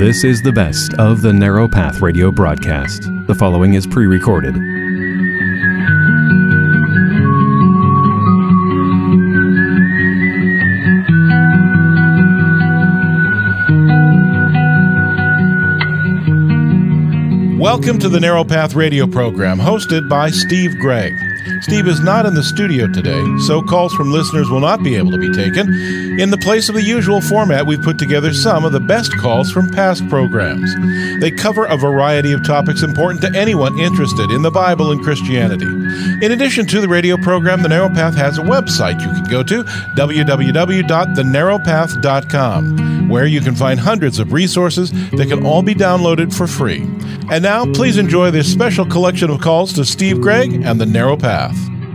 This is the best of the Narrow Path radio broadcast. The following is pre-recorded. Welcome to the Narrow Path radio program, hosted by Steve Gregg. Steve is not in the studio today, so calls from listeners will not be able to be taken. In the place of the usual format, we've put together some of the best calls from past programs. They cover a variety of topics important to anyone interested in the Bible and Christianity. In addition to the radio program, The Narrow Path has a website you can go to, www.thenarrowpath.com, where you can find hundreds of resources that can all be downloaded for free. And now, please enjoy this special collection of calls to Steve Gregg and The Narrow Path.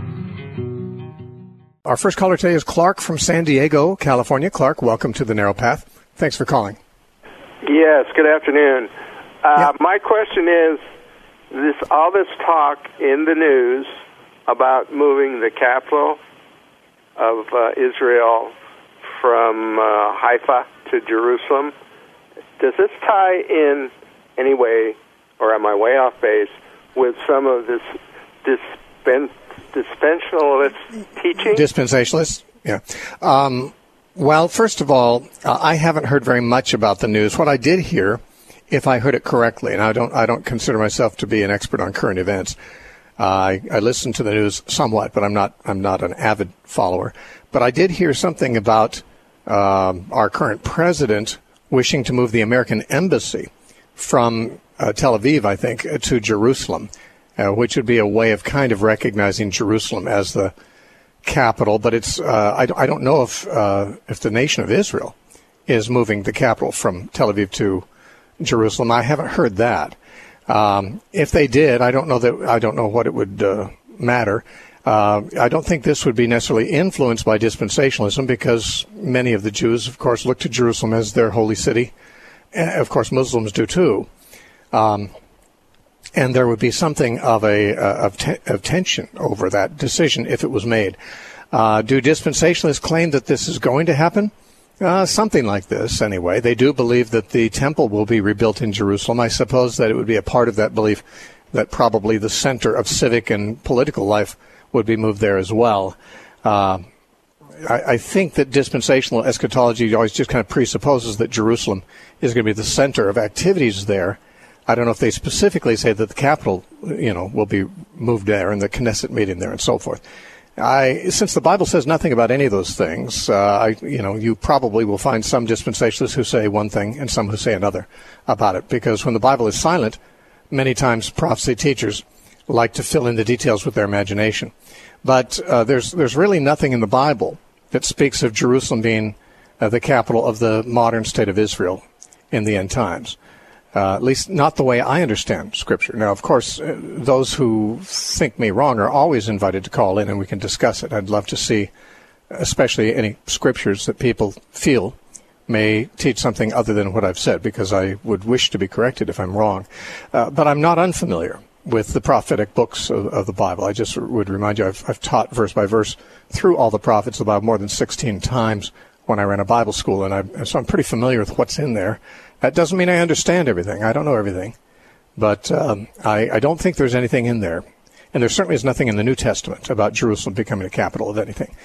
Our first caller today is Clark from San Diego, California. Clark, welcome to The Narrow Path. Thanks for calling. Yes, good afternoon. My question is, all this talk in the news about moving the capital of Israel from Haifa to Jerusalem, does this tie in any way, or am I way off base, with some of this dispensationalist teaching? Dispensationalist, yeah. Well, first of all, I haven't heard very much about the news. What I did hear, if I heard it correctly, and I don't consider myself to be an expert on current events. I listen to the news somewhat, but I'm not an avid follower. But I did hear something about our current president wishing to move the American embassy from Tel Aviv, I think, to Jerusalem, which would be a way of kind of recognizing Jerusalem as the capital. But it's I don't know if the nation of Israel is moving the capital from Tel Aviv to Jerusalem. I haven't heard that. If they did, I don't know what it would matter. I don't think this would be necessarily influenced by dispensationalism, because many of the Jews, of course, look to Jerusalem as their holy city. Of course, Muslims do too. And there would be something of tension over that decision if it was made. Do dispensationalists claim that this is going to happen? Something like this, anyway. They do believe that the temple will be rebuilt in Jerusalem. I suppose that it would be a part of that belief that probably the center of civic and political life would be moved there as well. I think that dispensational eschatology always just kind of presupposes that Jerusalem is going to be the center of activities there. I don't know if they specifically say that the capital, will be moved there and the Knesset meeting there and so forth. Since the Bible says nothing about any of those things, you probably will find some dispensationalists who say one thing and some who say another about it. Because when the Bible is silent, many times prophecy teachers like to fill in the details with their imagination. But there's really nothing in the Bible that speaks of Jerusalem being the capital of the modern state of Israel in the end times. At least not the way I understand Scripture. Now, of course, those who think me wrong are always invited to call in and we can discuss it. I'd love to see, especially any Scriptures that people feel may teach something other than what I've said, because I would wish to be corrected if I'm wrong. But I'm not unfamiliar with the prophetic books of the Bible. I just would remind you, I've taught verse by verse through all the prophets of the Bible more than 16 times when I ran a Bible school, so I'm pretty familiar with what's in there. That doesn't mean I understand everything. I don't know everything. But I don't think there's anything in there. And there certainly is nothing in the New Testament about Jerusalem becoming a capital of anything.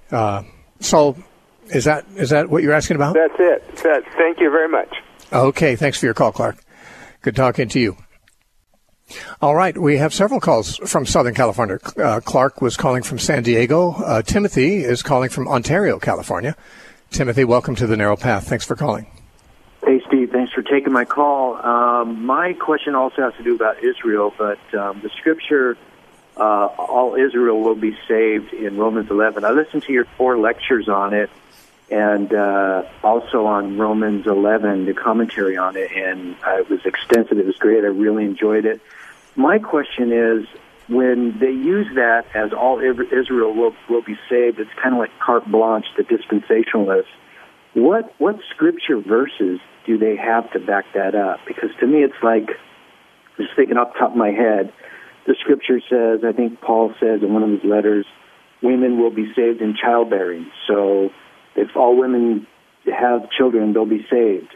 So is that what you're asking about? That's it. Thank you very much. Okay. Thanks for your call, Clark. Good talking to you. All right. We have several calls from Southern California. Clark was calling from San Diego. Timothy is calling from Ontario, California. Timothy, welcome to The Narrow Path. Thanks for calling. Hey, Steve, thanks for taking my call. My question also has to do about Israel, but the Scripture, all Israel will be saved in Romans 11. I listened to your 4 lectures on it, and also on Romans 11, the commentary on it, and it was extensive. It was great. I really enjoyed it. My question is, when they use that as all Israel will be saved, it's kind of like carte blanche, the dispensationalists. What Scripture verses do they have to back that up? Because to me, it's like, just thinking off the top of my head, the Scripture says, I think Paul says in one of his letters, women will be saved in childbearing. So if all women, have children, they'll be saved.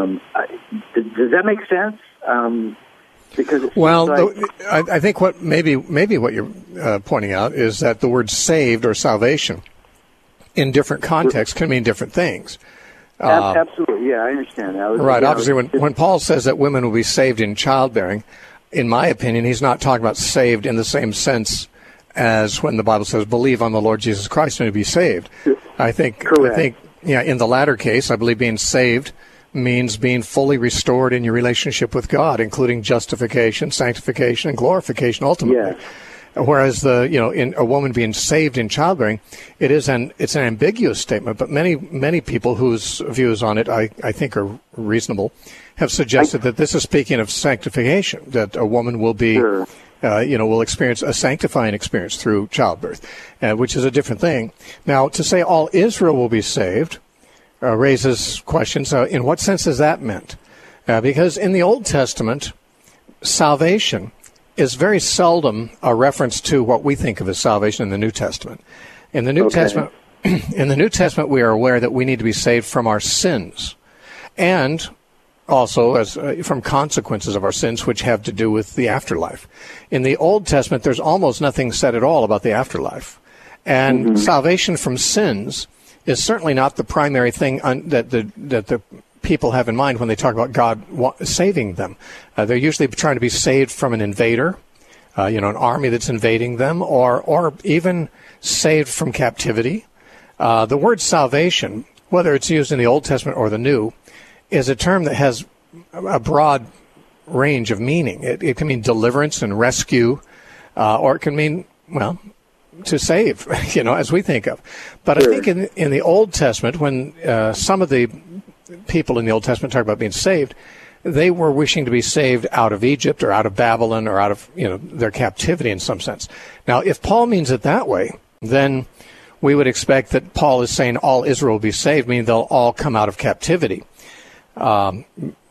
Does that make sense? Because I think what maybe what you're pointing out is that the word saved or salvation in different contexts can mean different things. Absolutely, yeah, I understand that. Right, obviously when Paul says that women will be saved in childbearing, in my opinion, he's not talking about saved in the same sense as when the Bible says, believe on the Lord Jesus Christ and you'll be saved. I think, in the latter case, I believe being saved means being fully restored in your relationship with God, including justification, sanctification, and glorification ultimately. Yes. Whereas in a woman being saved in childbearing, it's an ambiguous statement, but many people whose views on it I think are reasonable have suggested that this is speaking of sanctification, that a woman will be will experience a sanctifying experience through childbirth, which is a different thing. Now, to say all Israel will be saved raises questions. In what sense is that meant? Because in the Old Testament, salvation is very seldom a reference to what we think of as salvation in the New Testament. In the New Testament, we are aware that we need to be saved from our sins, and also as from consequences of our sins, which have to do with the afterlife. In the Old Testament, there's almost nothing said at all about the afterlife, and salvation from sins is certainly not the primary thing that the people have in mind when they talk about God saving them. They're usually trying to be saved from an invader, an army that's invading them, or even saved from captivity. The word salvation, whether it's used in the Old Testament or the New, is a term that has a broad range of meaning. It can mean deliverance and rescue, or it can mean, to save, as we think of. But I think in the Old Testament, when some of the people in the Old Testament talk about being saved, they were wishing to be saved out of Egypt or out of Babylon or out of their captivity in some sense. Now, if Paul means it that way, then we would expect that Paul is saying all Israel will be saved, meaning they'll all come out of captivity. But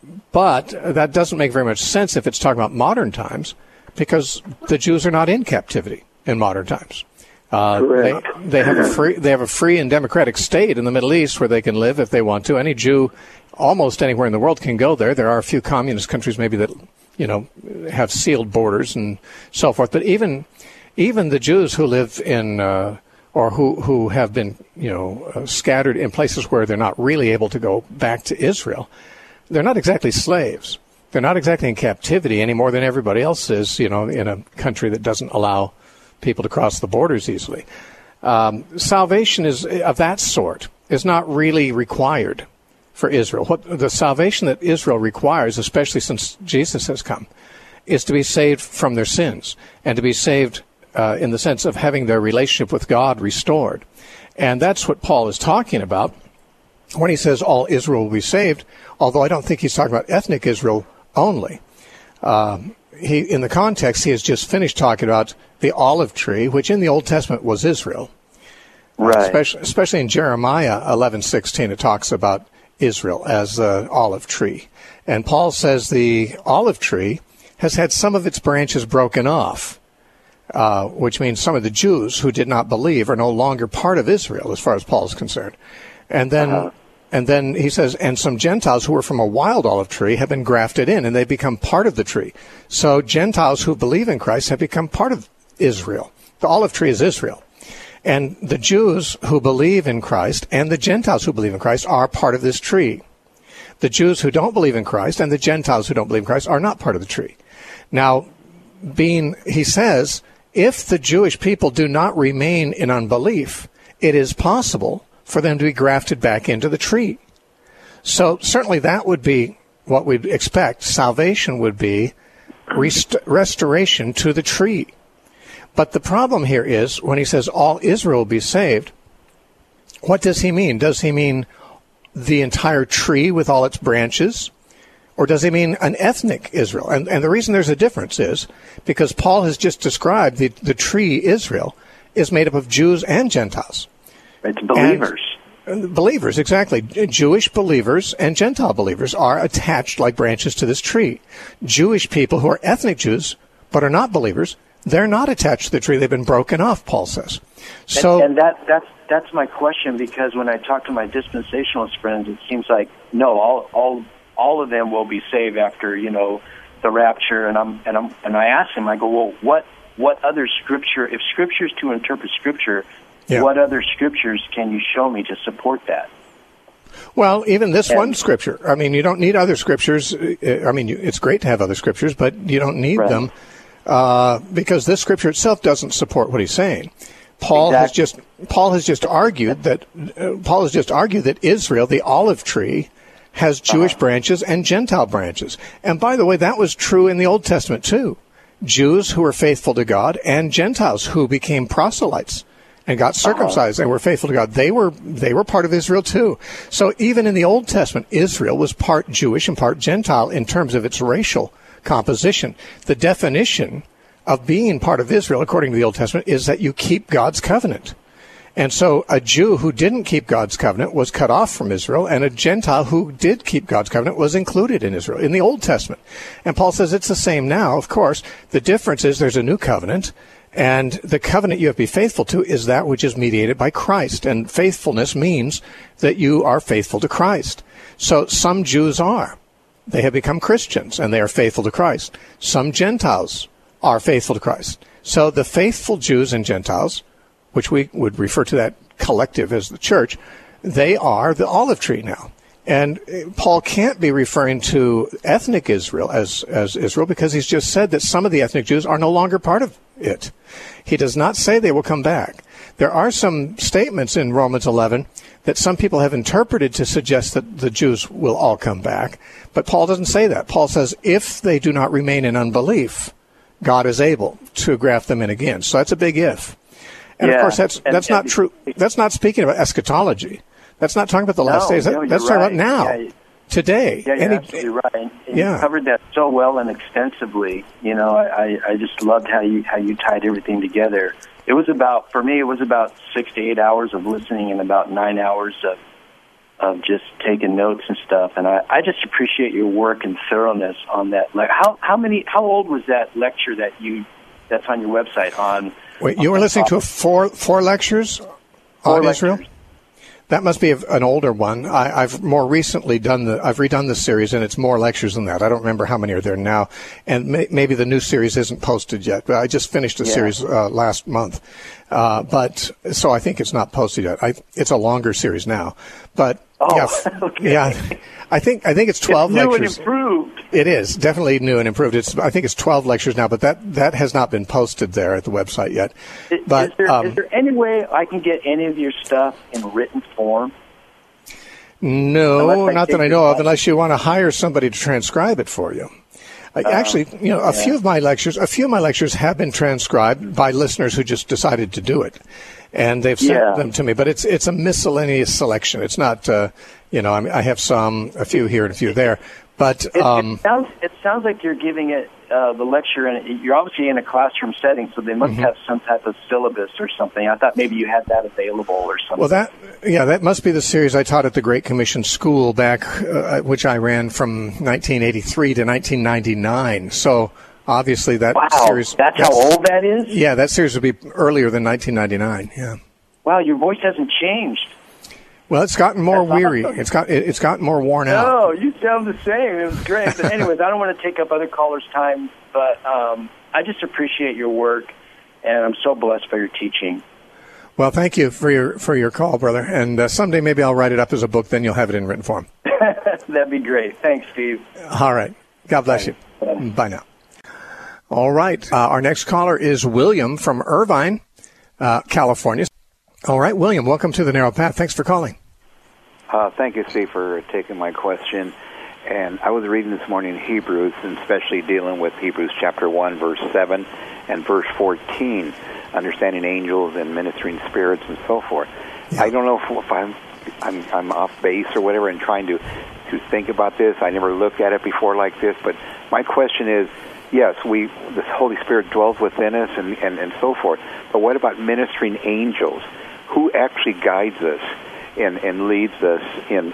that doesn't make very much sense if it's talking about modern times, because the Jews are not in captivity in modern times. They have a free and democratic state in the Middle East where they can live if they want to. Any Jew, almost anywhere in the world, can go there. There are a few communist countries maybe that have sealed borders and so forth. But even the Jews who live in or who have been scattered in places where they're not really able to go back to Israel, they're not exactly slaves. They're not exactly in captivity any more than everybody else is. In a country that doesn't allow people to cross the borders easily. Salvation is of that sort is not really required for Israel. What the salvation that Israel requires, especially since Jesus has come, is to be saved from their sins and to be saved in the sense of having their relationship with God restored. And that's what Paul is talking about when he says all Israel will be saved, although I don't think he's talking about ethnic Israel only. In the context, he has just finished talking about the olive tree, which in the Old Testament was Israel. Right. Especially in Jeremiah 11:16, it talks about Israel as the olive tree. And Paul says the olive tree has had some of its branches broken off, which means some of the Jews who did not believe are no longer part of Israel, as far as Paul is concerned. And then he says, and some Gentiles who were from a wild olive tree have been grafted in, and they become part of the tree. So Gentiles who believe in Christ have become part of Israel. The olive tree is Israel. And the Jews who believe in Christ and the Gentiles who believe in Christ are part of this tree. The Jews who don't believe in Christ and the Gentiles who don't believe in Christ are not part of the tree. Now, he says, if the Jewish people do not remain in unbelief, it is possible for them to be grafted back into the tree. So certainly that would be what we'd expect. Salvation would be restoration to the tree. But the problem here is when he says all Israel will be saved, what does he mean? Does he mean the entire tree with all its branches? Or does he mean an ethnic Israel? And the reason there's a difference is because Paul has just described the tree Israel is made up of Jews and Gentiles. It's believers. Believers, exactly. Jewish believers and Gentile believers are attached like branches to this tree. Jewish people who are ethnic Jews but are not believers, They're not attached to the tree. They've been broken off, Paul says. So, and that's my question, because when I talk to my dispensationalist friends, it seems like no, all of them will be saved after the rapture. And I ask them, I go, well, what other scripture? If Scripture is to interpret Scripture, what other scriptures can you show me to support that? Well, even this one scripture. I mean, you don't need other scriptures. I mean, it's great to have other scriptures, but you don't need them because this scripture itself doesn't support what he's saying. Paul has just argued that Israel, the olive tree, has Jewish branches and Gentile branches. And by the way, that was true in the Old Testament too. Jews who were faithful to God and Gentiles who became proselytes and got circumcised and were faithful to God. They were part of Israel too. So even in the Old Testament, Israel was part Jewish and part Gentile in terms of its racial composition. The definition of being part of Israel, according to the Old Testament, is that you keep God's covenant. And so a Jew who didn't keep God's covenant was cut off from Israel, and a Gentile who did keep God's covenant was included in Israel in the Old Testament. And Paul says it's the same now. Of course, the difference is there's a new covenant, and the covenant you have to be faithful to is that which is mediated by Christ. And faithfulness means that you are faithful to Christ. So some Jews are. They have become Christians, and they are faithful to Christ. Some Gentiles are faithful to Christ. So the faithful Jews and Gentiles, which we would refer to that collective as the church, they are the olive tree now. And Paul can't be referring to ethnic Israel as Israel, because he's just said that some of the ethnic Jews are no longer part of it. He does not say they will come back. There are some statements in Romans 11 that some people have interpreted to suggest that the Jews will all come back. But Paul doesn't say that. Paul says if they do not remain in unbelief, God is able to graft them in again. So that's a big if. And of course, that's not true. That's not speaking about eschatology. That's not talking about the last days. That's talking about now, today. Yeah, you're absolutely right. And you covered that so well and extensively. I just loved how you tied everything together. It was about 6 to 8 hours of listening and about 9 hours of just taking notes and stuff. And I just appreciate your work and thoroughness on that. Like how old was that lecture that's on your website on? Wait, you were listening to four lectures on Israel? That must be an older one. I've more recently I've redone the series, and it's more lectures than that. I don't remember how many are there now, and maybe the new series isn't posted yet. But I just finished the series last month, but so I think it's not posted yet. It's a longer series now, but I think it's 12 it's new lectures. And improved. It is definitely new and improved. I think it's 12 lectures now, but that has not been posted there at the website yet. But is there any way I can get any of your stuff in written form? No, not that I know of, unless you want to hire somebody to transcribe it for you. Actually, a few of my lectures have been transcribed by listeners who just decided to do it, and they've sent them to me. But it's a miscellaneous selection. It's not, I have a few here and a few there. But it sounds like you're giving it the lecture, and you're obviously in a classroom setting, so they must have some type of syllabus or something. I thought maybe you had that available or something. Well, that must be the series I taught at the Great Commission School back, which I ran from 1983 to 1999. So obviously that series. That's how old that is? Yeah, that series would be earlier than 1999. Yeah. Wow, your voice hasn't changed. Well, it's gotten more weary. Awesome. It's gotten more worn out. No, you sound the same. It was great. But anyways, I don't want to take up other callers' time, but I just appreciate your work, and I'm so blessed by your teaching. Well, thank you for your call, brother. And someday maybe I'll write it up as a book. Then you'll have it in written form. That'd be great. Thanks, Steve. All right. God bless you. Bye now. All right. Our next caller is William from Irvine, California. All right, William, welcome to the Narrow Path. Thanks for calling. Thank you, Steve, for taking my question. And I was reading this morning Hebrews, and especially dealing with Hebrews chapter 1, verse 7 and verse 14, understanding angels and ministering spirits and so forth. Yeah. I don't know if I'm off base or whatever and trying to think about this. I never looked at it before like this, but my question is, yes, the Holy Spirit dwells within us and so forth, but what about ministering angels? Who actually guides us and leads us in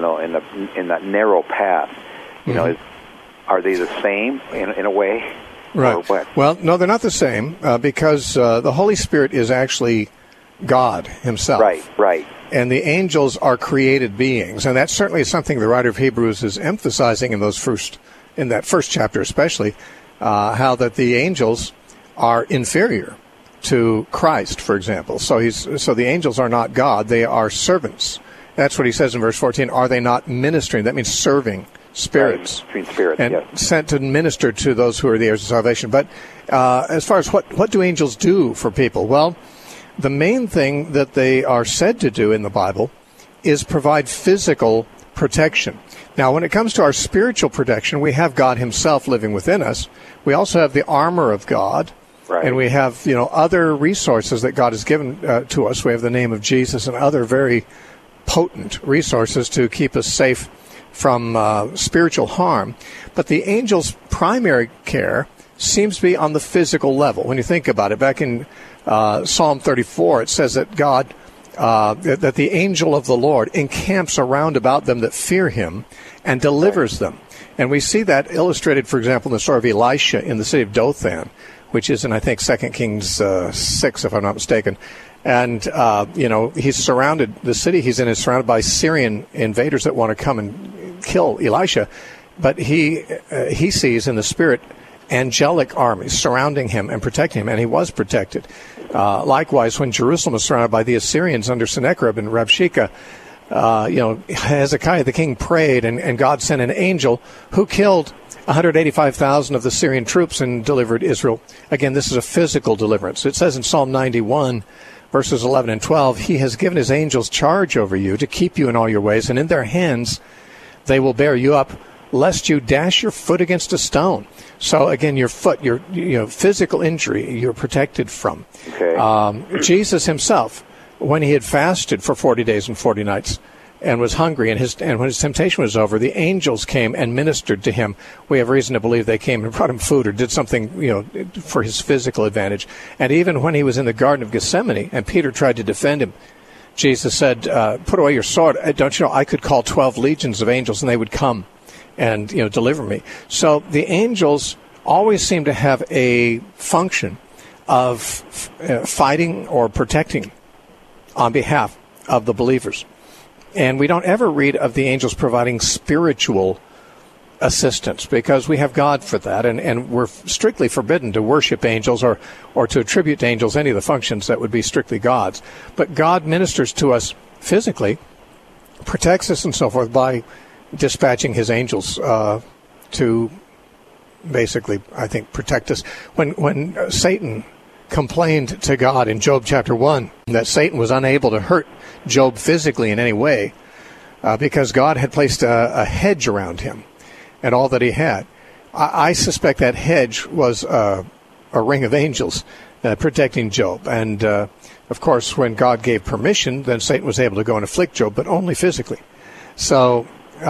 that narrow path? Are they the same in a way? Right. Or what? Well, no, they're not the same because the Holy Spirit is actually God himself. Right. And the angels are created beings. And that's certainly something the writer of Hebrews is emphasizing in that first chapter especially, how that the angels are inferior to Christ, for example. So the angels are not God, they are servants. That's what he says in verse 14. Are they not ministering? That means serving spirits. Right. Between spirits, and yes. sent to minister to those who are the heirs of salvation. But as far as what do angels do for people? Well, the main thing that they are said to do in the Bible is provide physical protection. Now, when it comes to our spiritual protection, we have God himself living within us. We also have the armor of God. Right. And we have, other resources that God has given to us. We have the name of Jesus and other very potent resources to keep us safe from spiritual harm. But the angel's primary care seems to be on the physical level. When you think about it, back in Psalm 34, it says that God, that the angel of the Lord encamps around about them that fear him and delivers them. And we see that illustrated, for example, in the story of Elisha in the city of Dothan, which is in, I think, 2 Kings 6, if I'm not mistaken. And, he's surrounded, the city he's in is surrounded by Syrian invaders that want to come and kill Elisha. But he sees in the spirit angelic armies surrounding him and protecting him, and he was protected. Likewise, when Jerusalem was surrounded by the Assyrians under Sennacherib and Rabshakeh, Hezekiah the king prayed, and God sent an angel who killed 185,000 of the Syrian troops and delivered Israel. Again, this is a physical deliverance. It says in Psalm 91, verses 11 and 12, he has given his angels charge over you to keep you in all your ways, and in their hands they will bear you up, lest you dash your foot against a stone. So again, your foot, your physical injury, you're protected from. Okay. Jesus himself, when he had fasted for 40 days and 40 nights, and was hungry, and when his temptation was over, the angels came and ministered to him. We have reason to believe they came and brought him food or did something, for his physical advantage. And even when he was in the Garden of Gethsemane, and Peter tried to defend him, Jesus said, "Put away your sword. Don't you know I could call 12 legions of angels, and they would come and deliver me." So the angels always seem to have a function of fighting or protecting on behalf of the believers. And we don't ever read of the angels providing spiritual assistance because we have God for that, and we're strictly forbidden to worship angels or to attribute to angels any of the functions that would be strictly God's. But God ministers to us physically, protects us and so forth by dispatching his angels to basically, I think, protect us. When Satan complained to God in Job chapter 1 that Satan was unable to hurt Job physically in any way because God had placed a hedge around him and all that he had. I suspect that hedge was a ring of angels protecting Job. And, of course, when God gave permission, then Satan was able to go and afflict Job, but only physically. So,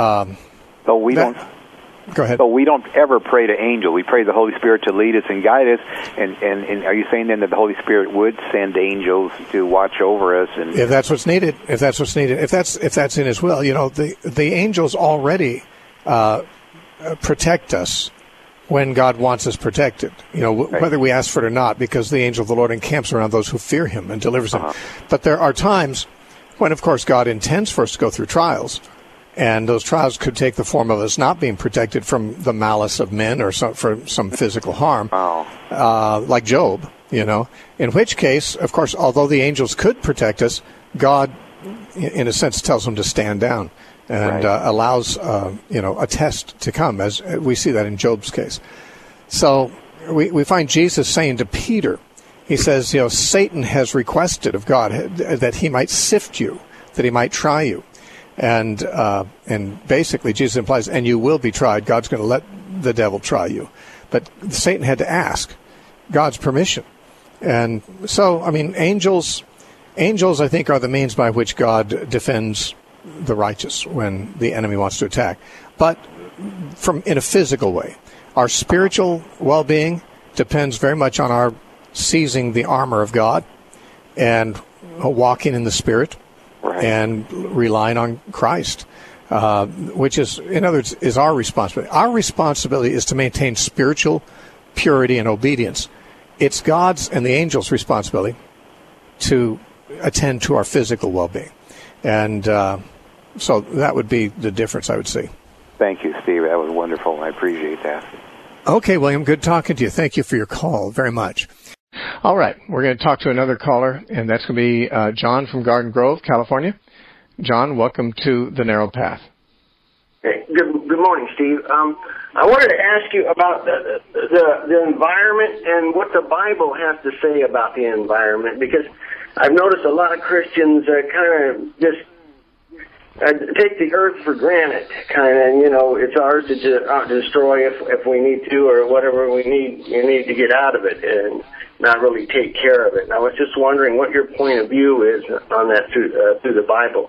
Go ahead. So we don't ever pray to angels. We pray the Holy Spirit to lead us and guide us. And are you saying then that the Holy Spirit would send angels to watch over us? And if that's what's needed, if that's in His will, the angels already protect us when God wants us protected. Whether we ask for it or not, because the angel of the Lord encamps around those who fear Him and delivers them. But there are times when, of course, God intends for us to go through trials. And those trials could take the form of us not being protected from the malice of men or for some physical harm, like Job, in which case, of course, although the angels could protect us, God, in a sense, tells them to stand down and allows, a test to come, as we see that in Job's case. So we find Jesus saying to Peter, he says, Satan has requested of God that he might sift you, that he might try you. And basically Jesus implies, and you will be tried. God's going to let the devil try you. But Satan had to ask God's permission. And so, angels, I think, are the means by which God defends the righteous when the enemy wants to attack. But in a physical way. Our spiritual well-being depends very much on our seizing the armor of God and walking in the Spirit. And relying on Christ, which is, in other words, is our responsibility. Our responsibility is to maintain spiritual purity and obedience. It's God's and the angels' responsibility to attend to our physical well-being. And so that would be the difference, I would see. Thank you, Steve. That was wonderful. I appreciate that. Okay, William, good talking to you. Thank you for your call very much. All right, we're going to talk to another caller, and that's going to be John from Garden Grove, California. John, welcome to The Narrow Path. Hey, good morning, Steve. I wanted to ask you about the environment and what the Bible has to say about the environment, because I've noticed a lot of Christians kind of just take the earth for granted, kind of, it's ours to destroy if we need to, or whatever you need to get out of it, and not really take care of it. And I was just wondering what your point of view is on that through the Bible.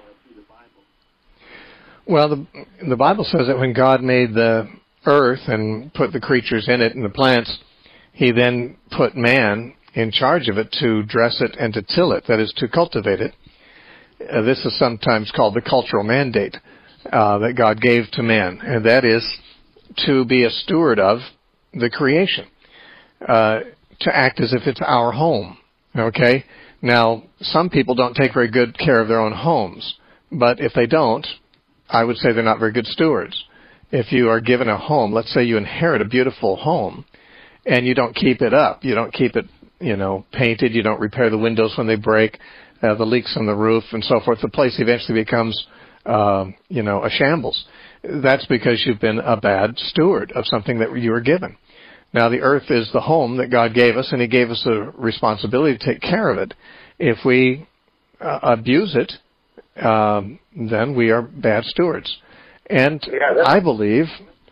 Well, the Bible says that when God made the earth and put the creatures in it and the plants, he then put man in charge of it to dress it and to till it, that is, to cultivate it. This is sometimes called the cultural mandate that God gave to man, and that is to be a steward of the creation, to act as if it's our home, okay? Now, some people don't take very good care of their own homes, but if they don't, I would say they're not very good stewards. If you are given a home, let's say you inherit a beautiful home, and you don't keep it up, you don't keep it, painted, you don't repair the windows when they break, the leaks on the roof and so forth, the place eventually becomes, a shambles. That's because you've been a bad steward of something that you were given. Now, the earth is the home that God gave us, and he gave us a responsibility to take care of it. If we abuse it, then we are bad stewards. And I believe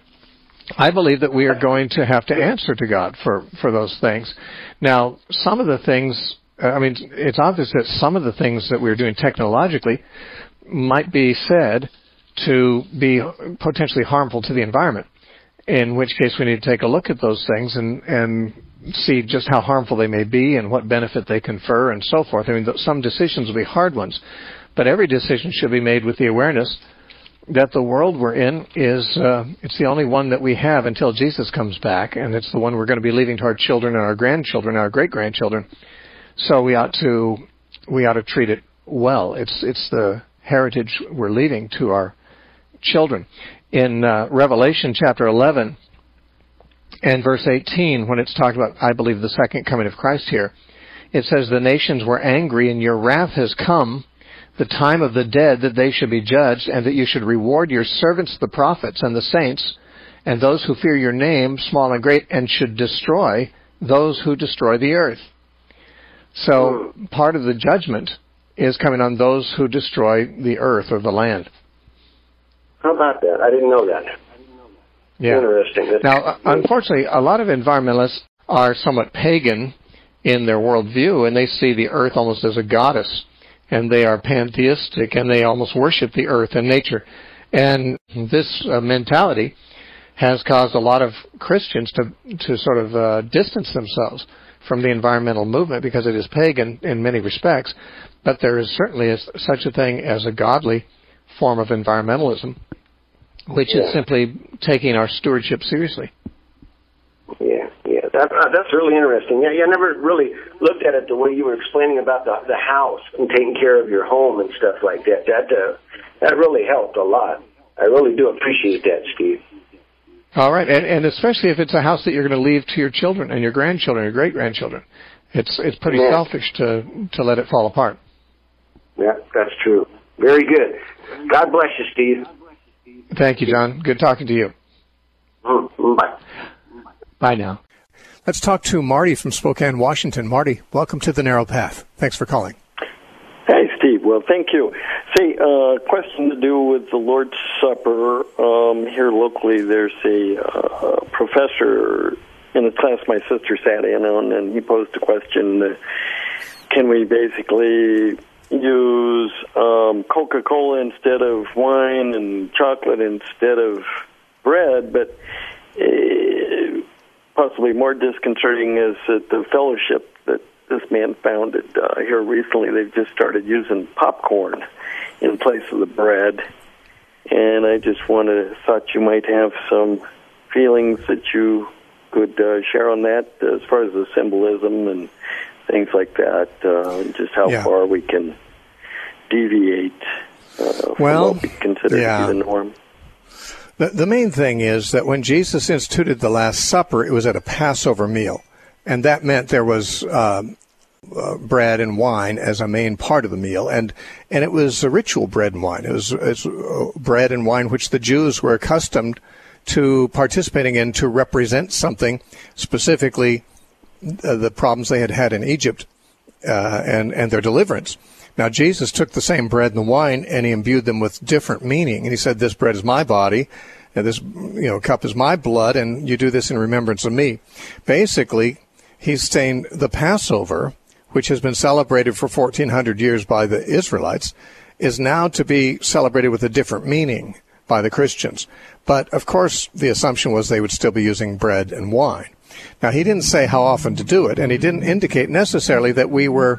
that we are going to have to answer to God for those things. Now, some of the things, it's obvious that some of the things that we're doing technologically might be said to be potentially harmful to the environment, in which case we need to take a look at those things and see just how harmful they may be and what benefit they confer and so forth. Some decisions will be hard ones, but every decision should be made with the awareness that the world we're in is it's the only one that we have until Jesus comes back, and it's the one we're going to be leaving to our children and our grandchildren, our great-grandchildren. So we ought to treat it well. It's the heritage we're leaving to our children. In Revelation chapter 11 and verse 18, when it's talked about, I believe, the second coming of Christ here, it says, "The nations were angry, and your wrath has come, the time of the dead, that they should be judged, and that you should reward your servants, the prophets and the saints, and those who fear your name, small and great, and should destroy those who destroy the earth." So part of the judgment is coming on those who destroy the earth or the land. How about that? I didn't know that. Yeah. Interesting. Now, unfortunately, a lot of environmentalists are somewhat pagan in their worldview, and they see the earth almost as a goddess, and they are pantheistic, and they almost worship the earth and nature. And this mentality has caused a lot of Christians to sort of distance themselves from the environmental movement because it is pagan in many respects. But there is certainly such a thing as a godly form of environmentalism, which is simply taking our stewardship seriously. Yeah. That's really interesting. Yeah, I never really looked at it the way you were explaining about the house and taking care of your home and stuff like that. That really helped a lot. I really do appreciate that, Steve. All right, and especially if it's a house that you're going to leave to your children and your grandchildren, your great-grandchildren. It's pretty selfish to let it fall apart. Yeah, that's true. Very good. God bless you, Steve. Thank you, John. Good talking to you. Bye. Bye now. Let's talk to Marty from Spokane, Washington. Marty, welcome to The Narrow Path. Thanks for calling. Hey, Steve. Well, thank you. Say, question to do with the Lord's Supper. Here locally, there's a professor in a class my sister sat in on, and he posed a question, can we basically use Coca-Cola instead of wine and chocolate instead of bread, but possibly more disconcerting is that the fellowship that this man founded here recently, they've just started using popcorn in place of the bread. And I just thought you might have some feelings that you could share on that as far as the symbolism and things like that, just how far we can deviate from what we consider to be the norm. The main thing is that when Jesus instituted the Last Supper, it was at a Passover meal, and that meant there was bread and wine as a main part of the meal, and it was a ritual bread and wine. It was bread and wine which the Jews were accustomed to participating in to represent something, specifically the problems they had in Egypt and their deliverance. Now, Jesus took the same bread and the wine, and he imbued them with different meaning. And he said, this bread is my body, and this cup is my blood, and you do this in remembrance of me. Basically, he's saying the Passover, which has been celebrated for 1,400 years by the Israelites, is now to be celebrated with a different meaning by the Christians. But, of course, the assumption was they would still be using bread and wine. Now, he didn't say how often to do it, and he didn't indicate necessarily that we were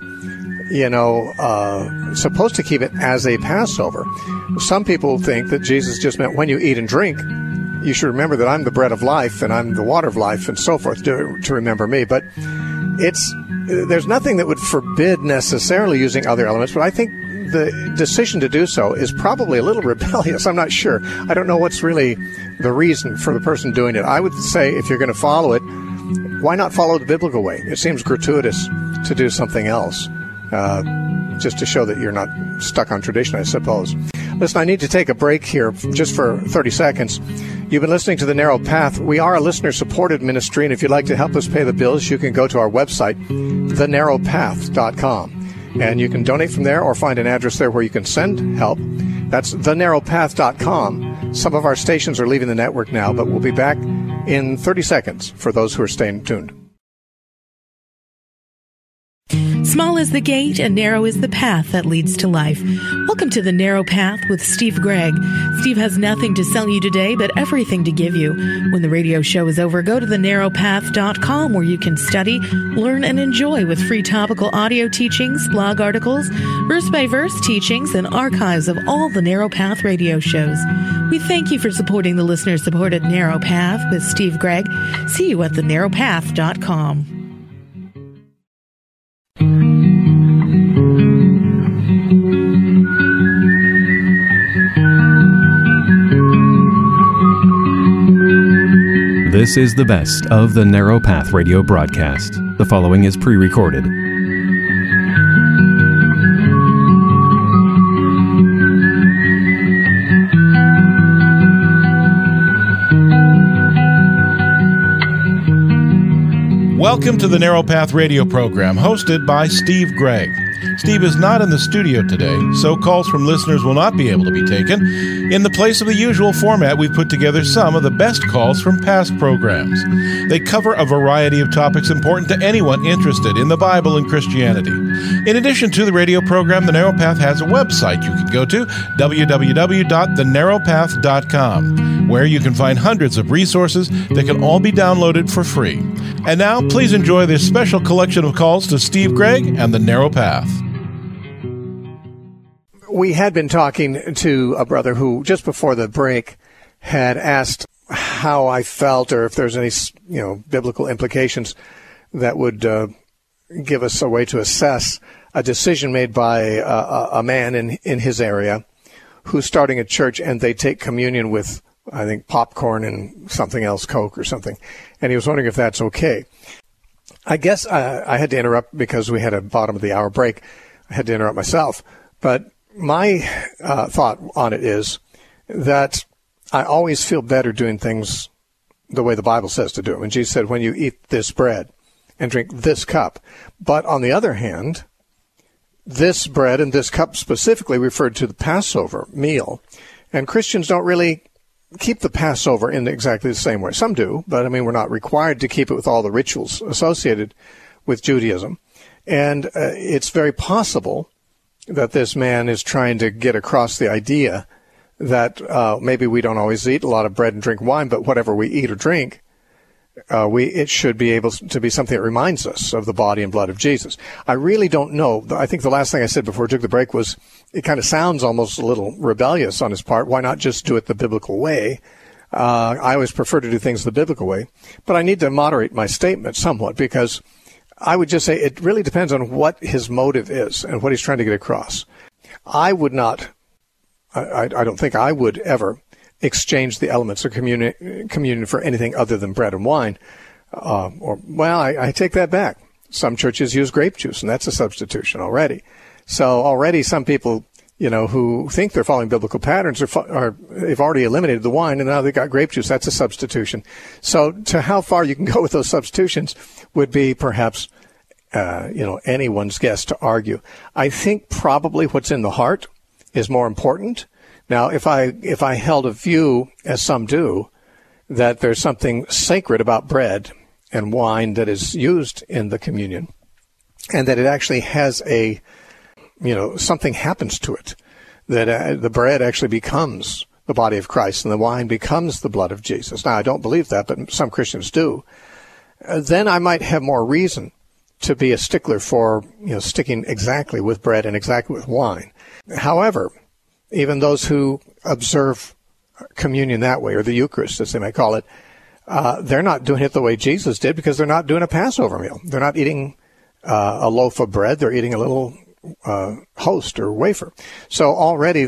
supposed to keep it as a Passover. Some people think that Jesus just meant when you eat and drink, you should remember that I'm the bread of life and I'm the water of life and so forth to remember me. But there's nothing that would forbid necessarily using other elements, but I think the decision to do so is probably a little rebellious. I'm not sure. I don't know what's really the reason for the person doing it. I would say if you're going to follow it, why not follow the biblical way? It seems gratuitous to do something else. Just to show that you're not stuck on tradition, I suppose. Listen, I need to take a break here just for 30 seconds. You've been listening to The Narrow Path. We are a listener-supported ministry, and if you'd like to help us pay the bills, you can go to our website, thenarrowpath.com, and you can donate from there or find an address there where you can send help. That's thenarrowpath.com. Some of our stations are leaving the network now, but we'll be back in 30 seconds for those who are staying tuned. Small is the gate and narrow is the path that leads to life. Welcome to The Narrow Path with Steve Gregg. Steve has nothing to sell you today, but everything to give you. When the radio show is over, go to thenarrowpath.com where you can study, learn, and enjoy with free topical audio teachings, blog articles, verse-by-verse teachings, and archives of all the Narrow Path radio shows. We thank you for supporting the listener-supported Narrow Path with Steve Gregg. See you at thenarrowpath.com. This is the best of the Narrow Path radio broadcast. The following is pre-recorded. Welcome to the Narrow Path radio program, hosted by Steve Gregg. Steve is not in the studio today, so calls from listeners will not be able to be taken. In the place of the usual format, we've put together some of the best calls from past programs. They cover a variety of topics important to anyone interested in the Bible and Christianity. In addition to the radio program, The Narrow Path has a website you can go to, www.thenarrowpath.com, where you can find hundreds of resources that can all be downloaded for free. And now, please enjoy this special collection of calls to Steve Gregg and The Narrow Path. We had been talking to a brother who, just before the break, had asked how I felt or if there's any, biblical implications that would give us a way to assess a decision made by a man in his area who's starting a church, and they take communion with, I think, popcorn and something else, Coke or something. And he was wondering if that's okay. I guess I had to interrupt because we had a bottom of the hour break. I had to interrupt myself. But my thought on it is that I always feel better doing things the way the Bible says to do it. When Jesus said, when you eat this bread and drink this cup. But on the other hand, this bread and this cup specifically referred to the Passover meal. And Christians don't really keep the Passover in exactly the same way. Some do, but we're not required to keep it with all the rituals associated with Judaism. And it's very possible that this man is trying to get across the idea that maybe we don't always eat a lot of bread and drink wine, but whatever we eat or drink, it should be able to be something that reminds us of the body and blood of Jesus. I really don't know. I think the last thing I said before I took the break was it kind of sounds almost a little rebellious on his part. Why not just do it the biblical way? I always prefer to do things the biblical way, but I need to moderate my statement somewhat, because I would just say it really depends on what his motive is and what he's trying to get across. I would not, I don't think I would ever exchange the elements of communion for anything other than bread and wine. I take that back. Some churches use grape juice, and that's a substitution already. So already some people, who think they're following biblical patterns they've already eliminated the wine, and now they've got grape juice. That's a substitution. So to how far you can go with those substitutions would be perhaps, anyone's guess to argue. I think probably what's in the heart is more important. Now, if I held a view, as some do, that there's something sacred about bread and wine that is used in the communion, and that it actually has something happens to it, that the bread actually becomes the body of Christ and the wine becomes the blood of Jesus. Now, I don't believe that, but some Christians do. Then I might have more reason to be a stickler for, sticking exactly with bread and exactly with wine. However, even those who observe communion that way, or the Eucharist, as they may call it, they're not doing it the way Jesus did, because they're not doing a Passover meal. They're not eating a loaf of bread. They're eating a little host or wafer. So already,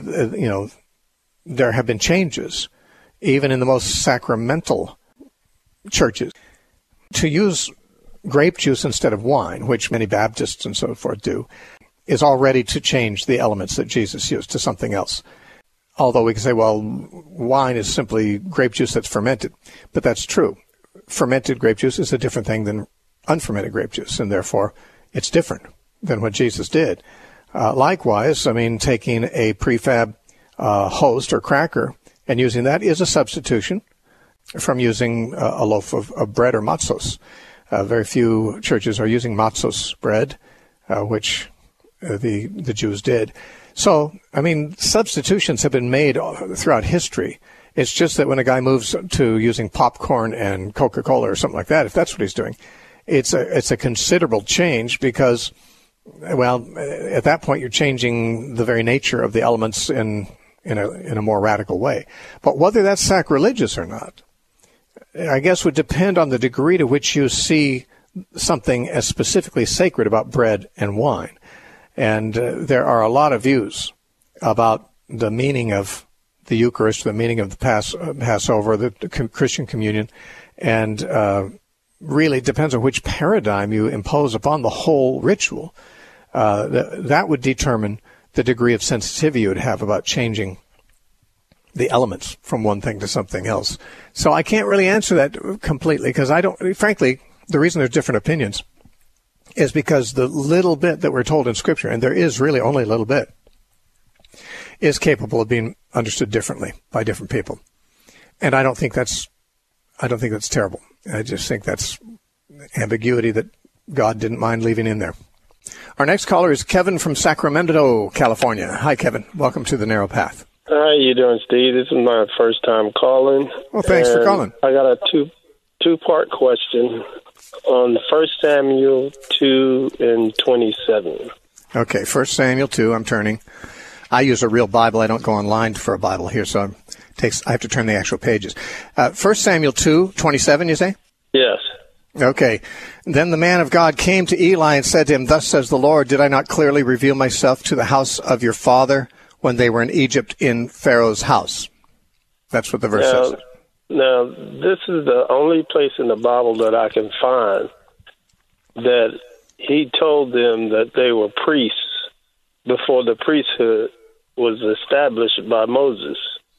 there have been changes, even in the most sacramental churches. To use grape juice instead of wine, which many Baptists and so forth do, is already to change the elements that Jesus used to something else. Although we can say, well, wine is simply grape juice that's fermented. But that's true. Fermented grape juice is a different thing than unfermented grape juice, and therefore it's different than what Jesus did. Likewise, taking a prefab host or cracker and using that is a substitution from using a loaf of bread or matzos. Very few churches are using matzos bread, which the Jews did. So, substitutions have been made throughout history. It's just that when a guy moves to using popcorn and Coca-Cola or something like that, if that's what he's doing, it's a considerable change, because, at that point you're changing the very nature of the elements in a more radical way. But whether that's sacrilegious or not, I guess would depend on the degree to which you see something as specifically sacred about bread and wine. And there are a lot of views about the meaning of the Eucharist, the meaning of the Passover, the Christian communion, and really depends on which paradigm you impose upon the whole ritual. That would determine the degree of sensitivity you would have about changing the elements from one thing to something else. So I can't really answer that completely, because frankly, the reason there's different opinions is because the little bit that we're told in Scripture, and there is really only a little bit, is capable of being understood differently by different people. And I don't think that's terrible. I just think that's ambiguity that God didn't mind leaving in there. Our next caller is Kevin from Sacramento, California. Hi, Kevin. Welcome to The Narrow Path. How you doing, Steve? This is my first time calling. Well, thanks for calling. I got a two-part question on 1 Samuel 2 and 27. Okay, 1 Samuel 2, I'm turning. I use a real Bible. I don't go online for a Bible here, so I have to turn the actual pages. 1 Samuel 2, 27, you say? Yes. Okay. Then the man of God came to Eli and said to him, "Thus says the Lord, did I not clearly reveal myself to the house of your father when they were in Egypt in Pharaoh's house?" That's what the verse says. Now, this is the only place in the Bible that I can find that he told them that they were priests before the priesthood was established by Moses.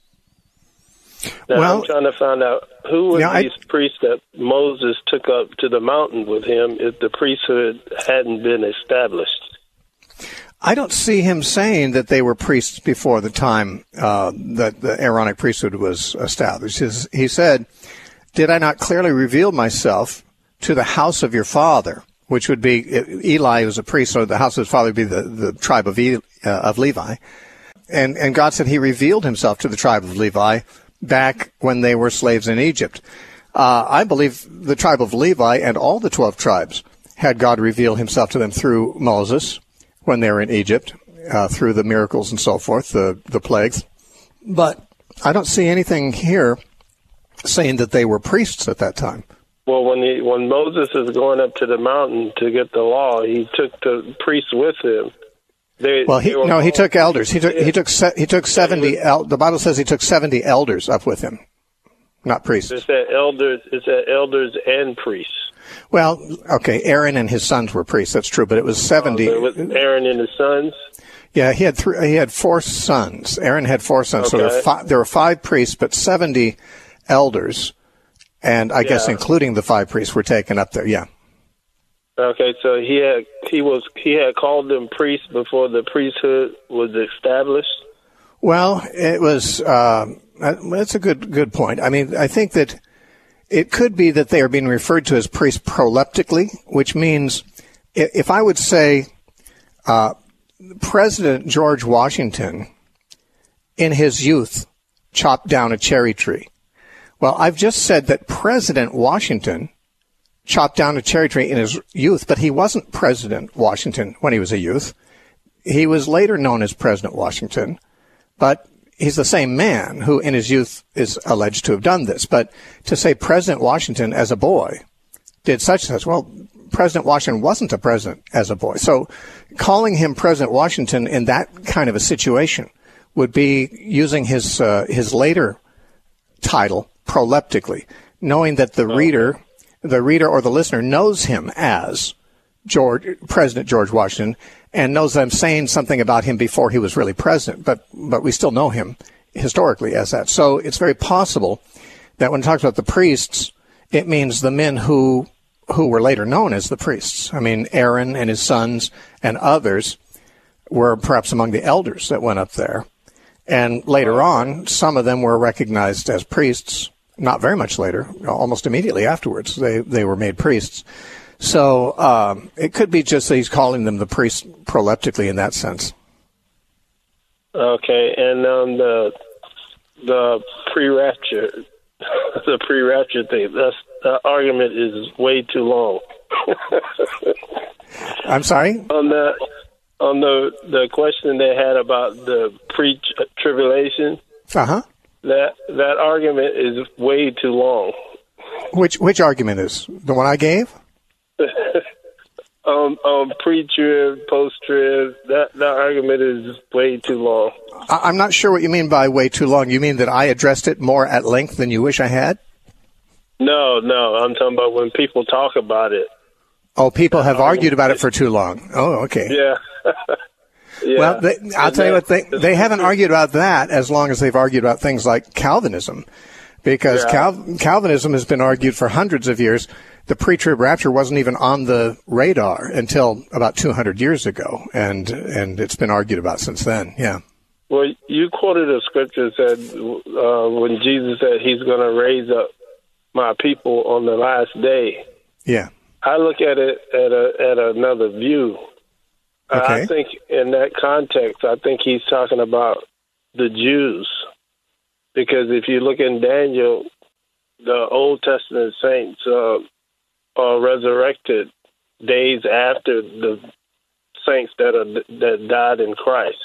Now, I'm trying to find out who were these priests that Moses took up to the mountain with him if the priesthood hadn't been established. I don't see him saying that they were priests before the time that the Aaronic priesthood was established. He said, "Did I not clearly reveal myself to the house of your father?" Which would be, Eli was a priest, so the house of his father would be the tribe of Levi. And God said he revealed himself to the tribe of Levi back when they were slaves in Egypt. I believe the tribe of Levi and all the 12 tribes had God reveal himself to them through Moses when they were in Egypt, through the miracles and so forth, the plagues. But I don't see anything here saying that they were priests at that time. Well, when Moses is going up to the mountain to get the law, he took the priests with him. He took elders. He took 70. The Bible says he took 70 elders up with him, not priests. It said elders and priests. Well, okay, Aaron and his sons were priests. That's true, but it was 70. It was Aaron and his sons. Yeah, he had 4 sons. Aaron had 4 sons, okay. So there were 5 priests, but 70 elders, and I guess including the 5 priests were taken up there. Yeah. Okay, so he had called them priests before the priesthood was established. Well, it was. That's a good point. I mean, I think that it could be that they are being referred to as priests proleptically, which means if I would say President George Washington in his youth chopped down a cherry tree. Well, I've just said that President Washington chopped down a cherry tree in his youth, but he wasn't President Washington when he was a youth. He was later known as President Washington, but he's the same man who in his youth is alleged to have done this. But to say President Washington as a boy did such and such, well, President Washington wasn't a president as a boy. So calling him President Washington in that kind of a situation would be using his later title proleptically, knowing that the reader or the listener knows him as President George Washington and knows I'm saying something about him before he was really president, but we still know him historically as that. So it's very possible that when it talks about the priests, it means the men who were later known as the priests. I mean, Aaron and his sons and others were perhaps among the elders that went up there. And later on, some of them were recognized as priests, not very much later, almost immediately afterwards, they were made priests. So it could be just that he's calling them the priests proleptically in that sense. Okay, and the pre-rapture, thing, the argument is way too long. I'm sorry? On the question they had about the pre-tribulation, that argument is way too long. Which argument is the one I gave? Pre-trib, post-trib, that argument is way too long. I'm not sure what you mean by way too long. You mean that I addressed it more at length than you wish I had? No, I'm talking about when people talk about it. Oh, people have argued about it for too long. Oh, okay. Yeah. Yeah. Well, I'll tell you what, they haven't argued about that as long as they've argued about things like Calvinism, because Calvinism has been argued for hundreds of years. The pre-trib rapture wasn't even on the radar until about 200 years ago, and it's been argued about since then. Yeah. Well, you quoted a scripture that said when Jesus said he's going to raise up my people on the last day. Yeah. I look at it at another view. Okay. I think in that context, I think he's talking about the Jews. Because if you look in Daniel, the Old Testament saints are resurrected days after the saints that died in Christ.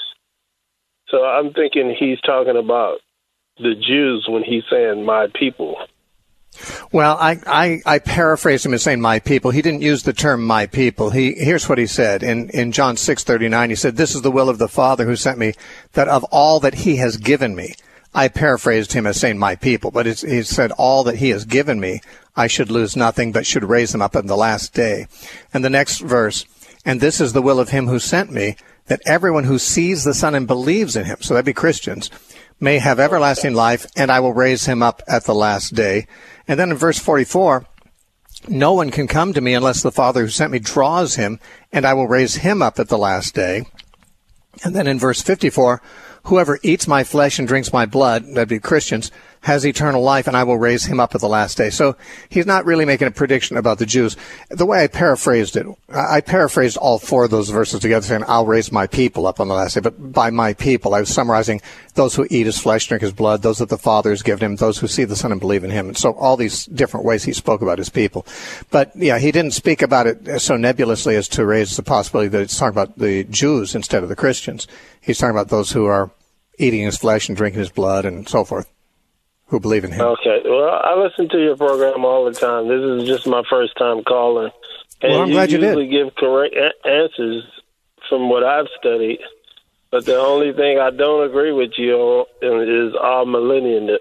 So I'm thinking he's talking about the Jews when he's saying my people. Well, I paraphrased him as saying my people. He didn't use the term my people. Here's what he said in John 6:39. He said, "This is the will of the Father who sent me, that of all that he has given me." I paraphrased him as saying my people, but he said all that he has given me, I should lose nothing, but should raise them up in the last day. And the next verse, "And this is the will of him who sent me, that everyone who sees the Son and believes in him," so that'd be Christians, "may have everlasting life, and I will raise him up at the last day." And then in verse 44, "No one can come to me unless the Father who sent me draws him, and I will raise him up at the last day." And then in verse 54, "Whoever eats my flesh and drinks my blood," that'd be Christians, "has eternal life, and I will raise him up at the last day." So he's not really making a prediction about the Jews. The way I paraphrased it, I paraphrased all 4 of those verses together saying, "I'll raise my people up on the last day." But by my people, I was summarizing those who eat his flesh, drink his blood, those that the Father has given him, those who see the Son and believe in him. And so all these different ways he spoke about his people. But yeah, he didn't speak about it so nebulously as to raise the possibility that it's talking about the Jews instead of the Christians. He's talking about those who are eating his flesh and drinking his blood and so forth. who believe in him. Okay. Well, I listen to your program all the time. This is just my first time calling. And well, I'm glad you did. You usually give correct answers from what I've studied. But the only thing I don't agree with you on is our millennialism.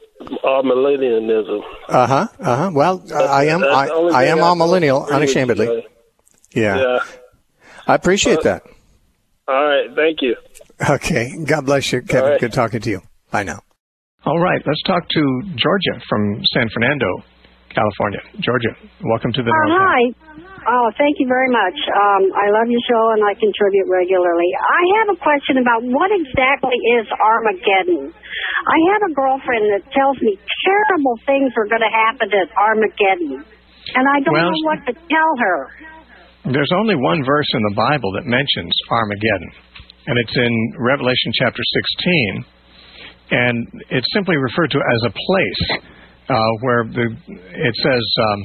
Well, I am all millennial, unashamedly. Yeah. I appreciate that. All right. Thank you. Okay. God bless you, Kevin. Right. Good talking to you. Bye now. All right. Let's talk to Georgia from San Fernando, California. Georgia, welcome to the Hi. Oh, thank you very much. I love your show, and I contribute regularly. I have a question about what exactly is Armageddon. I have a girlfriend that tells me terrible things are going to happen at Armageddon, and I don't know what to tell her. There's only one verse in the Bible that mentions Armageddon, and it's in Revelation chapter 16, and it's simply referred to as a place where it says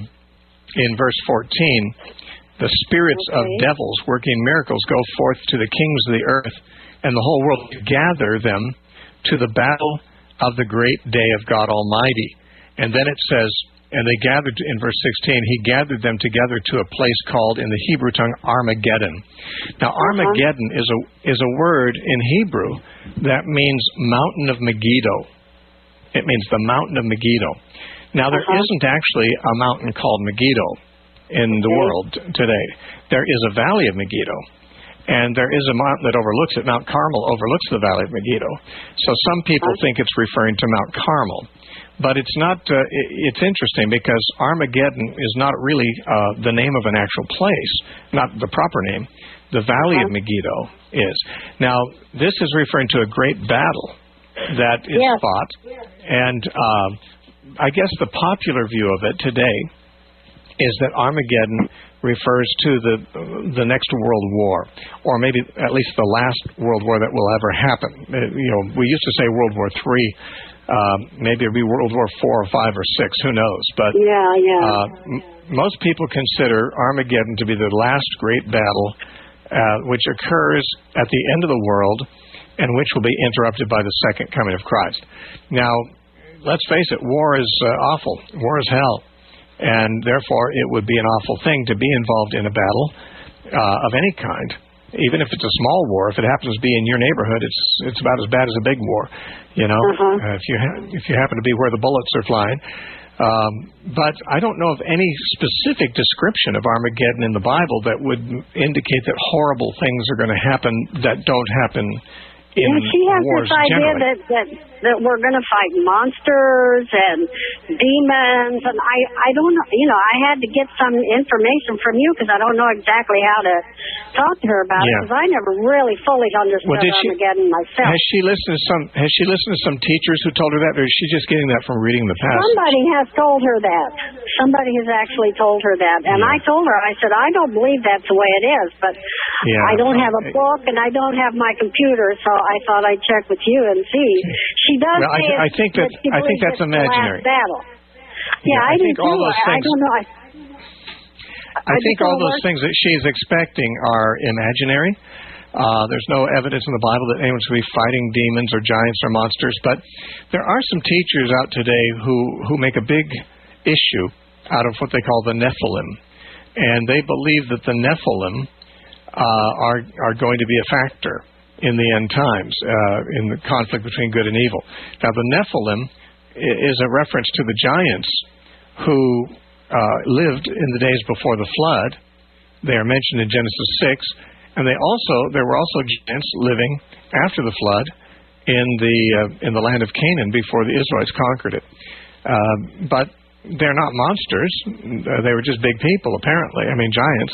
in verse 14, the spirits of devils working miracles go forth to the kings of the earth, and the whole world gather them to the battle of the great day of God Almighty. And then it says, and they gathered, in verse 16, he gathered them together to a place called, in the Hebrew tongue, Armageddon. Now, Armageddon is a word in Hebrew that means mountain of Megiddo. It means the mountain of Megiddo. Now, there isn't actually a mountain called Megiddo in the world today. There is a valley of Megiddo, and there is a mountain that overlooks it. Mount Carmel overlooks the valley of Megiddo. So some people think it's referring to Mount Carmel. But it's not. It's interesting because Armageddon is not really the name of an actual place, not the proper name. The valley of Megiddo is. Now, this is referring to a great battle that is fought, and I guess the popular view of it today is that Armageddon refers to the next world war, or maybe at least the last world war that will ever happen. We used to say World War III. Maybe it'll be World War IV or V or VI. Who knows? But most people consider Armageddon to be the last great battle, which occurs at the end of the world, and which will be interrupted by the second coming of Christ. Now, let's face it, war is awful. War is hell. And therefore, it would be an awful thing to be involved in a battle of any kind. Even if it's a small war, if it happens to be in your neighborhood, it's about as bad as a big war. If you happen to be where the bullets are flying. But I don't know of any specific description of Armageddon in the Bible that would indicate that horrible things are going to happen that don't happen in she has wars this idea generally. that we're going to fight monsters and demons, and I don't know. I had to get some information from you because I don't know exactly how to talk to her about it because I never really fully understood Armageddon myself. Has she listened to some teachers who told her that, or is she just getting that from reading the passage? Somebody has told her that. Somebody has actually told her that, and I told her, I said, I don't believe that's the way it is, but I don't have a book and I don't have my computer, so I thought I'd check with you and see. She does say I think that's imaginary. Battle. I think all those things. I don't know. I think all those things that she's expecting are imaginary. There's no evidence in the Bible that anyone's going to be fighting demons or giants or monsters. But there are some teachers out today who make a big issue out of what they call the Nephilim, and they believe that the Nephilim are going to be a factor in the end times, in the conflict between good and evil. Now, the Nephilim is a reference to the giants who lived in the days before the flood. They are mentioned in Genesis 6, and there were also giants living after the flood in the land of Canaan before the Israelites conquered it. But they're not monsters. They were just big people, apparently. I mean, giants.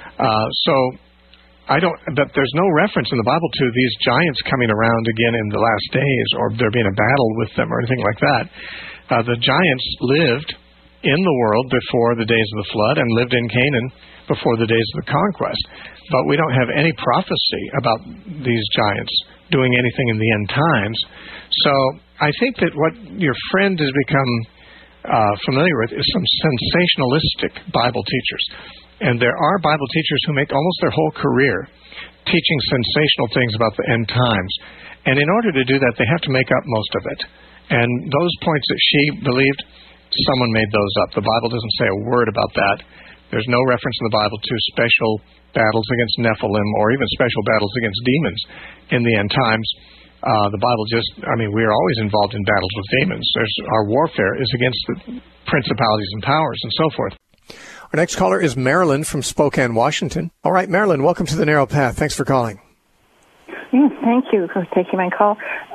But there's no reference in the Bible to these giants coming around again in the last days, or there being a battle with them, or anything like that. The giants lived in the world before the days of the flood, and lived in Canaan before the days of the conquest. But we don't have any prophecy about these giants doing anything in the end times. So I think that what your friend has become familiar with is some sensationalistic Bible teachers. And there are Bible teachers who make almost their whole career teaching sensational things about the end times. And in order to do that, they have to make up most of it. And those points that she believed, someone made those up. The Bible doesn't say a word about that. There's no reference in the Bible to special battles against Nephilim or even special battles against demons in the end times. The Bible we are always involved in battles with demons. Our warfare is against the principalities and powers and so forth. Our next caller is Marilyn from Spokane, Washington. All right, Marilyn, welcome to the Narrow Path. Thanks for calling. Yes, thank you for taking my call.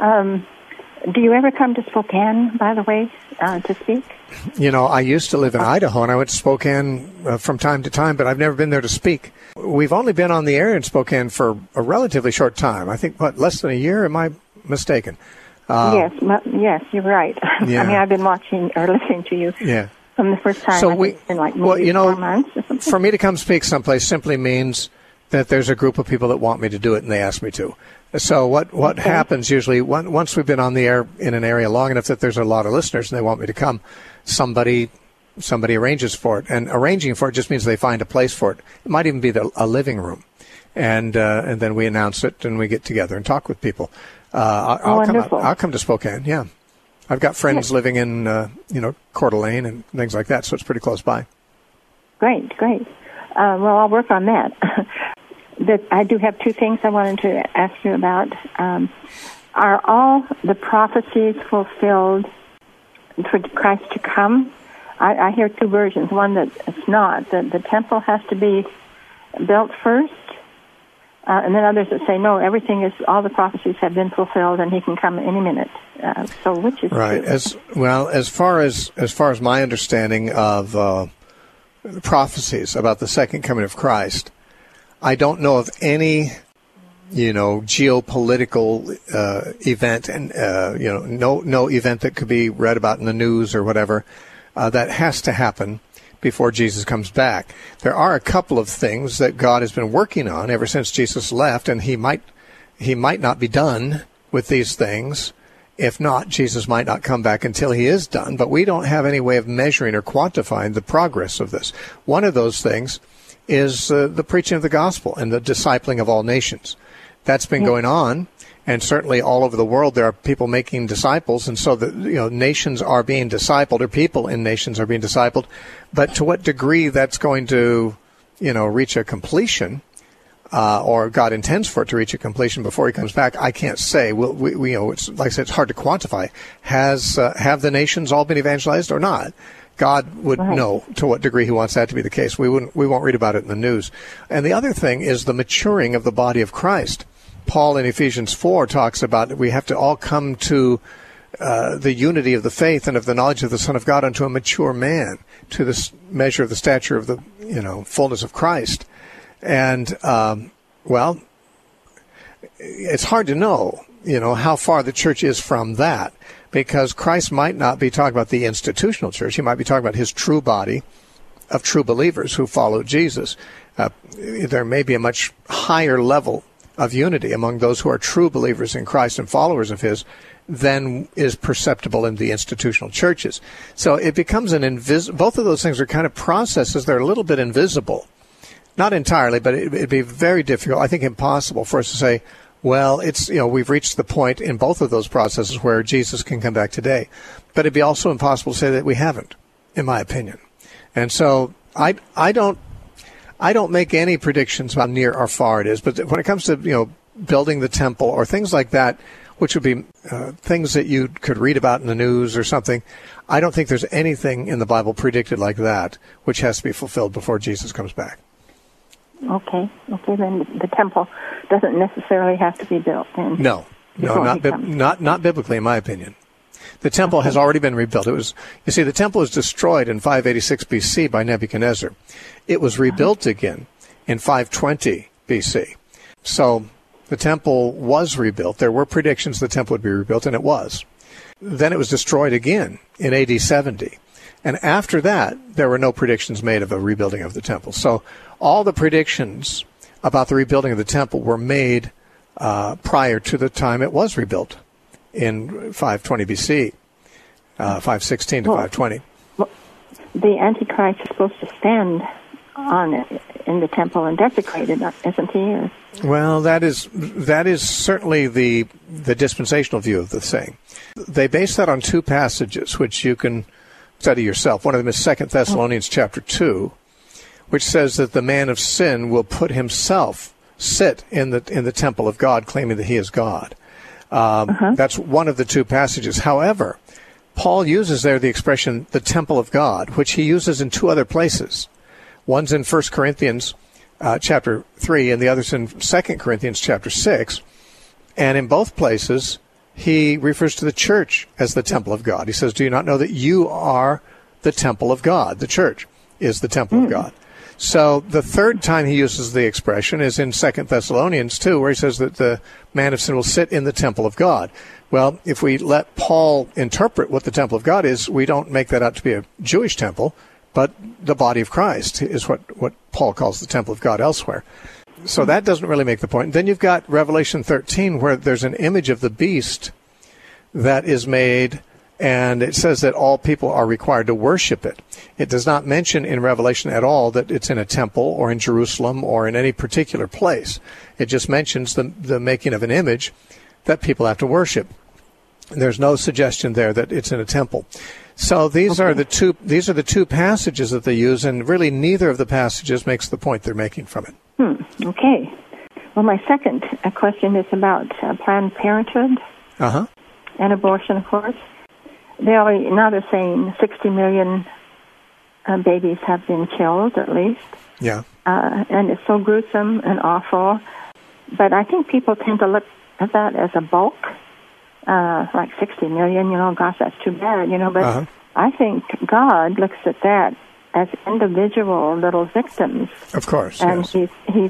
Do you ever come to Spokane, by the way, to speak? I used to live in Idaho, and I went to Spokane from time to time, but I've never been there to speak. We've only been on the air in Spokane for a relatively short time. I think, less than a year? Am I mistaken? Yes, you're right. Yeah. I've been watching or listening to you from the first time. It's been like maybe 4 months or something. For me to come speak someplace simply means that there's a group of people that want me to do it, and they ask me to. So what happens usually, once we've been on the air in an area long enough that there's a lot of listeners and they want me to come, somebody arranges for it. And arranging for it just means they find a place for it. It might even be a living room. And then we announce it and we get together and talk with people. I'll come to Spokane, yeah. I've got friends living in, Coeur d'Alene and things like that, so it's pretty close by. Great. Well, I'll work on that. I do have two things I wanted to ask you about. Are all the prophecies fulfilled for Christ to come? I hear two versions. One that it's not. The temple has to be built first, and then others that say, no, all the prophecies have been fulfilled and he can come any minute. So which is right? True? As far as my understanding of prophecies about the second coming of Christ, I don't know of any, geopolitical event, and no event that could be read about in the news or whatever that has to happen before Jesus comes back. There are a couple of things that God has been working on ever since Jesus left, and he might not be done with these things. If not, Jesus might not come back until he is done. But we don't have any way of measuring or quantifying the progress of this. One of those things is the preaching of the gospel and the discipling of all nations. That's been going on, and certainly all over the world there are people making disciples, and so nations are being discipled, or people in nations are being discipled. But to what degree that's going to, reach a completion, or God intends for it to reach a completion before he comes back, I can't say. It's like I said, it's hard to quantify. Have the nations all been evangelized or not? God would know to what degree he wants that to be the case. We won't read about it in the news. And the other thing is the maturing of the body of Christ. Paul in Ephesians 4 talks about that we have to all come to the unity of the faith and of the knowledge of the Son of God unto a mature man, to the measure of the stature of the fullness of Christ. And it's hard to know how far the church is from that, because Christ might not be talking about the institutional church. He might be talking about his true body of true believers who follow Jesus. There may be a much higher level of unity among those who are true believers in Christ and followers of his than is perceptible in the institutional churches. So it becomes both of those things are kind of processes. They're a little bit invisible. Not entirely, but it'd be very difficult, I think impossible, for us to say, well, we've reached the point in both of those processes where Jesus can come back today. But it'd be also impossible to say that we haven't, in my opinion. And so I don't make any predictions about how near or far it is. But when it comes to, building the temple or things like that, which would be things that you could read about in the news or something, I don't think there's anything in the Bible predicted like that which has to be fulfilled before Jesus comes back. Okay, then the temple doesn't necessarily have to be built then. No, not biblically, in my opinion. The temple has already been rebuilt. The temple was destroyed in 586 BC by Nebuchadnezzar. It was rebuilt again in 520 BC. So the temple was rebuilt. There were predictions the temple would be rebuilt, and it was. Then it was destroyed again in AD 70. And after that, there were no predictions made of a rebuilding of the temple. So all the predictions about the rebuilding of the temple were made prior to the time it was rebuilt in 520 BC, 516 to 520. Well, the Antichrist is supposed to stand in the temple and desecrated, isn't he? Well, that is certainly the dispensational view of the thing. They base that on two passages, which you can study yourself. One of them is 2 Thessalonians chapter 2, which says that the man of sin will put himself sit in the temple of God, claiming that he is God. That's one of the two passages. However, Paul uses there the expression the temple of God, which he uses in two other places. One's in 1 Corinthians chapter 3, and the other's in 2 Corinthians chapter 6. And in both places, he refers to the church as the temple of God. He says, do you not know that you are the temple of God? The church is the temple of God. So the third time he uses the expression is in 2 Thessalonians 2, where he says that the man of sin will sit in the temple of God. Well, if we let Paul interpret what the temple of God is, we don't make that out to be a Jewish temple, but the body of Christ is what Paul calls the temple of God elsewhere. So that doesn't really make the point. Then you've got Revelation 13, where there's an image of the beast that is made, and it says that all people are required to worship it. It does not mention in Revelation at all that it's in a temple or in Jerusalem or in any particular place. It just mentions the making of an image that people have to worship. There's no suggestion there that it's in a temple. So these are the two passages that they use, and really neither of the passages makes the point they're making from it. Okay. Well, my second question is about Planned Parenthood and abortion, of course. Now they're saying 60 million babies have been killed, at least. Yeah. And it's so gruesome and awful. But I think people tend to look at that as a bulk, like 60 million, gosh, that's too bad, But I think God looks at that as individual little victims. Of course. And yes. he's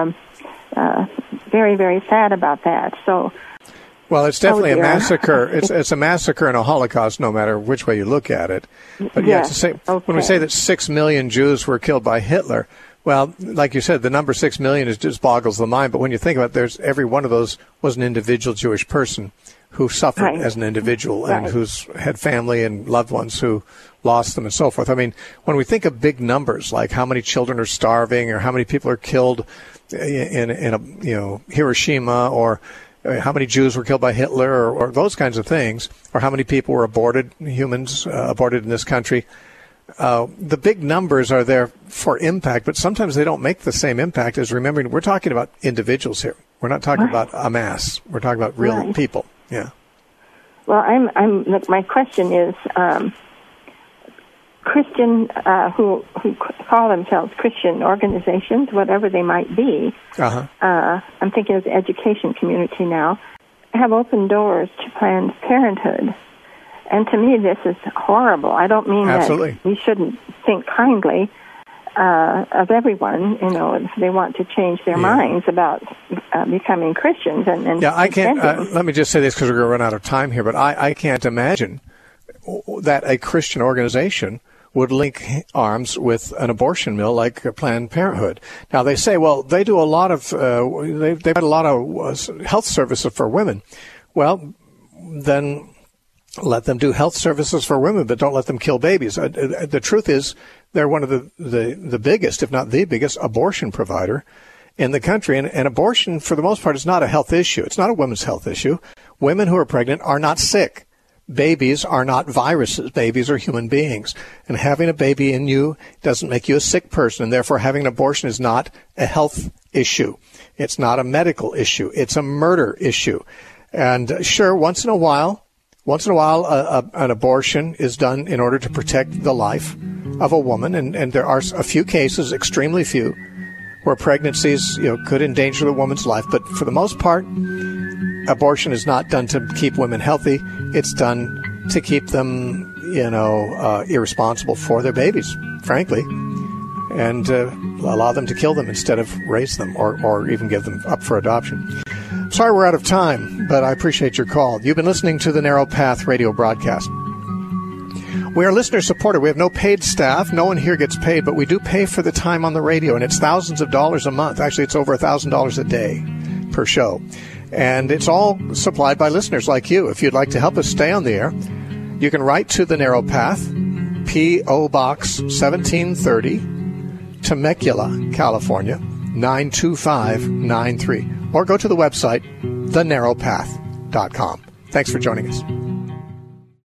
very, very sad about that. So. Well, it's definitely a massacre. It's a massacre and a Holocaust, no matter which way you look at it. But when we say that 6 million Jews were killed by Hitler, well, like you said, the number 6 million just boggles the mind. But when you think about it, every one of those was an individual Jewish person who suffered as an individual and who's had family and loved ones who lost them and so forth. I mean, when we think of big numbers, like how many children are starving or how many people are killed in Hiroshima, or how many Jews were killed by Hitler, or those kinds of things, or how many people were aborted in this country. The big numbers are there for impact, but sometimes they don't make the same impact as remembering we're talking about individuals here. We're not talking about a mass. We're talking about real people. Yeah. Well, my question is, Christian who call themselves Christian organizations, whatever they might be. I'm thinking of the education community now, have opened doors to Planned Parenthood. And to me, this is horrible. I don't mean that we shouldn't think kindly of everyone, if they want to change their minds about becoming Christians. I can't, let me just say this because we're going to run out of time here, but I can't imagine that a Christian organization would link arms with an abortion mill like Planned Parenthood. Now, they say, well, they do a lot of, they've had a lot of health services for women. Well, then let them do health services for women, but don't let them kill babies. The truth is, they're one of the biggest, if not the biggest, abortion provider in the country. And abortion, for the most part, is not a health issue. It's not a women's health issue. Women who are pregnant are not sick. Babies are not viruses. Babies are human beings. And having a baby in you doesn't make you a sick person. And therefore, having an abortion is not a health issue. It's not a medical issue. It's a murder issue. And sure, once in a while, an abortion is done in order to protect the life of a woman. And there are a few cases, extremely few, where pregnancies, could endanger the woman's life. But for the most part, abortion is not done to keep women healthy. It's done to keep them, irresponsible for their babies, frankly, and allow them to kill them instead of raise them or even give them up for adoption. Sorry we're out of time, but I appreciate your call. You've been listening to the Narrow Path radio broadcast. We are listener-supported. We have no paid staff. No one here gets paid, but we do pay for the time on the radio, and it's thousands of dollars a month. Actually, it's over $1,000 a day per show. And it's all supplied by listeners like you. If you'd like to help us stay on the air, you can write to the Narrow Path, P.O. Box 1730, Temecula, California, 92593. Or go to the website, thenarrowpath.com. Thanks for joining us.